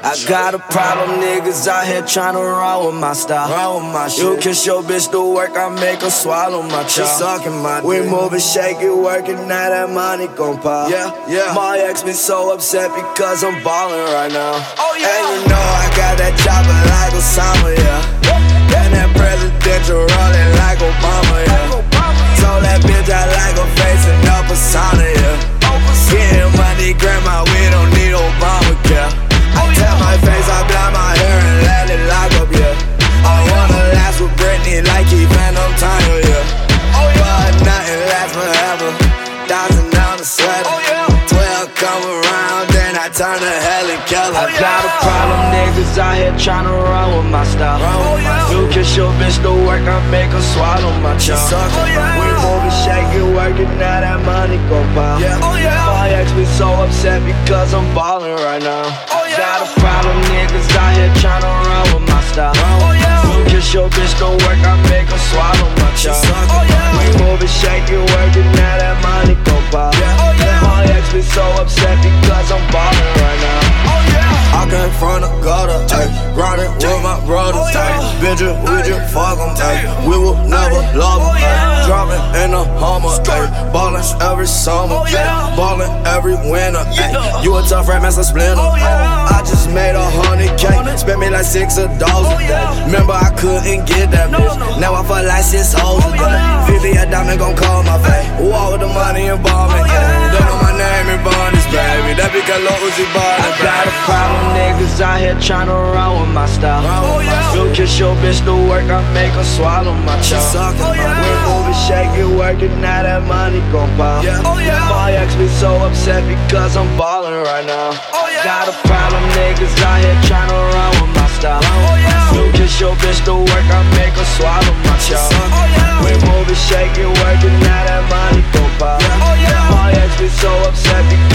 I got a problem, niggas out here tryna run with my style. You kiss your bitch to work, I make her swallow my child. She sucking my dick. We moving, shaking, working, now that money gon' pop. My ex be so upset because I'm ballin' right now. And you know I got that chopper like Osama, and that presidential rollin' like Obama, Told that bitch I like her face and no persona, Getting money, grandma, we don't need Obamacare. I tell my face, I blind my hair and let it lock up, I wanna last with Britney like he Phantom Time, But nothing lasts forever. $1,000 sweater. 12 come around, then I turn to Helen Keller. I got a problem, niggas out here tryna run with my style. You kiss your bitch to work, I make her swallow my child. We moving, shaking, working, now that money gon' pile. My ex be so upset because I'm ballin' right now. Got a problem, niggas out here tryna run with my style. You kiss your bitch to work, I make her swallow my child. We moving, shaking, working, now that money gon' pile. My ex be so upset because I'm ballin' right now. I came from the gutter, grinding with my brothers, bitches, we just fuck them, we will never love them, dropping in the Hummer, ballin' every summer, ballin' every winter, you a tough rap master splinter. I just made 100K, spent me like $6 a day. Remember I couldn't get that bitch, now I feel like 6 hoes a day. Vivi a diamond gon' call my face, walk with the money and ball me, don't know my name and bonus, baby, that because Lil Uzi bought it, got a problem, niggas out here tryna run with my style. You kiss your bitch to work, I make her swallow my child. We moving, shaking, working, now that money gon' pile. My ex be so upset because I'm ballin' right now. Got a problem, niggas out here tryna run with my style. You kiss your bitch to work, I make her swallow my child. We moving, shaking, working, now that money gon' pile. My ex be so upset because